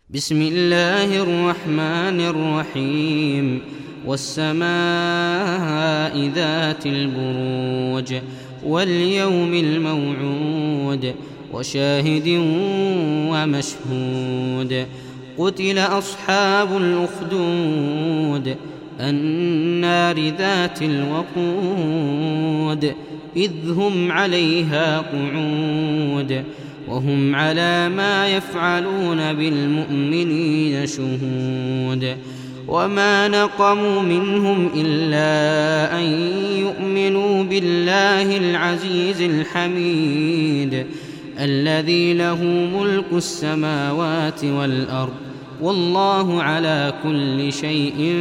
بسم الله الرحمن الرحيم والسماء ذات البروج واليوم الموعود وشاهد ومشهود قتل أصحاب الأخدود النار ذات الوقود إذ هم عليها قعود وهم على ما يفعلون بالمؤمنين شهود وما نقموا منهم إلا أن يؤمنوا بالله العزيز الحميد الذي له ملك السماوات والأرض والله على كل شيء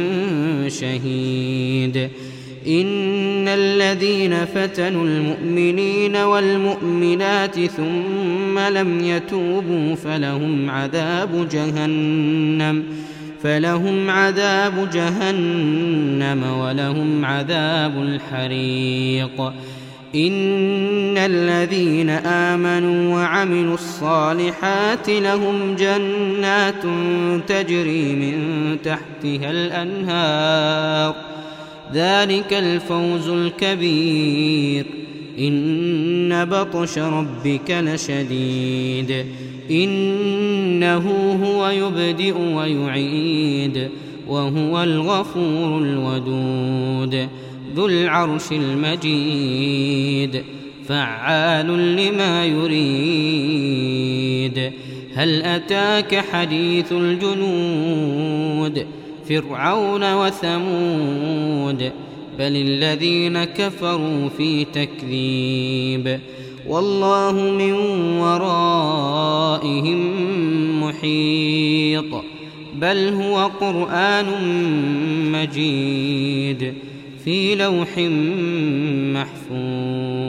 شهيد إن الذين فتنوا المؤمنين والمؤمنات ثم لم يتوبوا فلهم عذاب جهنم ولهم عذاب الحريق إن الذين آمنوا وعملوا الصالحات لهم جنات تجري من تحتها الأنهار ذلك الفوز الكبير إن بطش ربك لشديد إنه هو يبدئ ويعيد وهو الغفور الودود ذو العرش المجيد فعال لما يريد هل أتاك حديث الجنود فرعون وثمود بل الذين كفروا في تكذيب والله من ورائهم محيط بل هو قرآن مجيد في لوح محفوظ.